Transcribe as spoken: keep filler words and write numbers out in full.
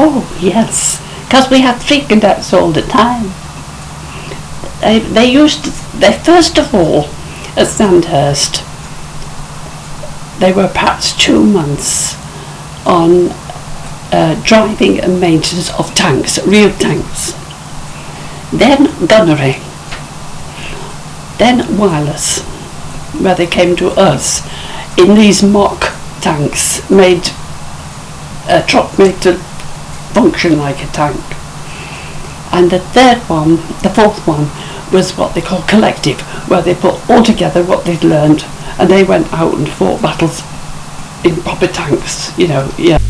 Oh yes, because we had three cadets all the time. They, they used to, they first of all at Sandhurst they were perhaps two months on uh, driving and maintenance of tanks, real tanks. Then gunnery. Then wireless, where they came to us in these mock tanks made a truck made to function like a tank. And the third one, the fourth one, was what they call collective, where they put all together what they'd learned and they went out and fought battles in proper tanks, you know, yeah.